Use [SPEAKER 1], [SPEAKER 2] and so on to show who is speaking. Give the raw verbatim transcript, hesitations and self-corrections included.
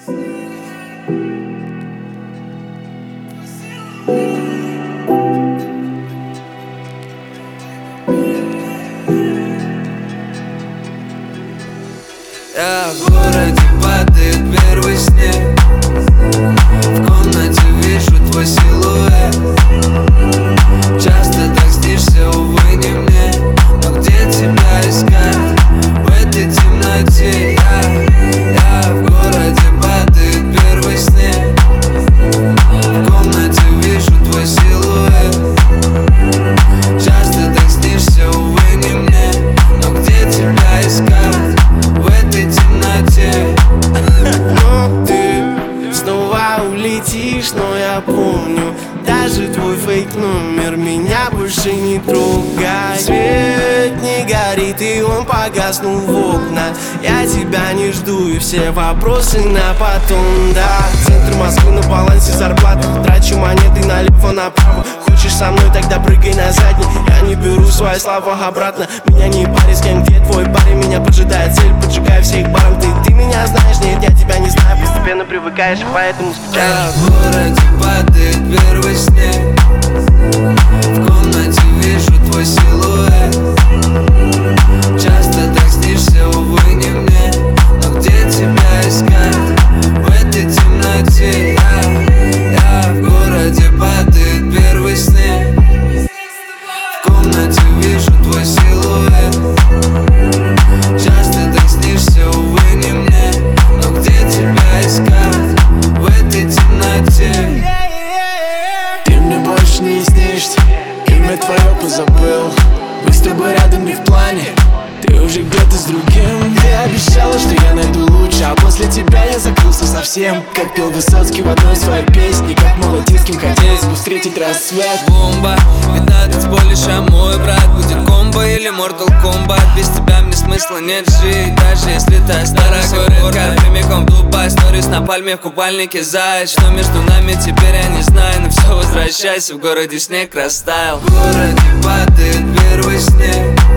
[SPEAKER 1] Я в городе, падает первый снег. В комнате вижу твой силуэт. Часто так снишься, увы, не мне. Но где тебя искать в этой темноте? Я, я в городе, падает первый снег. В комнате вижу твой силуэт. Часто так снишься, увы, не мне. Но где тебя искать в этой темноте?
[SPEAKER 2] Но ты снова улетишь, но я помню даже твой фейк номер меня больше не трогай. Свет не горит и он погаснул в окна. Я тебя не жду и все вопросы на потом, да. Центр Москвы на балансе зарплаты. Трачу монеты налево направо. Хочешь со мной, тогда прыгай на задний. Я не беру свои слова обратно. Меня не парит с кем, где твой парень. Меня поджидает цель, поджигаю всех баром. Ты, ты меня знаешь, нет, я тебя не знаю. Постепенно привыкаешь, поэтому скучаешь.
[SPEAKER 1] Я в городе, падает первый снег. В комнате вижу твой силуэт. Часто так снишься, увы, не мне. Но где тебя искать в этой темноте? Я, я в городе, падает первый снег. В комнате вижу твой силуэт. Часто так снишься, увы, не мне. Но где тебя искать в этой темноте?
[SPEAKER 2] Ты мне больше не снишься, имя твое позабыл. Мы с тобой рядом не в плане, ты уже где-то с другим. Ты обещала, что я найду лучше, а после тебя я закрылся совсем. Как пел Высоцкий в одной своей песне. Как молодец, кем хотелось бы встретить рассвет.
[SPEAKER 1] Бомба, видно ты споришь, а мой брат будет комбо или Mortal Kombat. Без тебя мне смысла нет жить, даже если ты останешься горка. Прямиком в Дубай, сторис на пальме в купальнике заяц. Что между нами теперь я не знаю, но все, возвращайся, в городе снег растаял. В городе падает первый снег.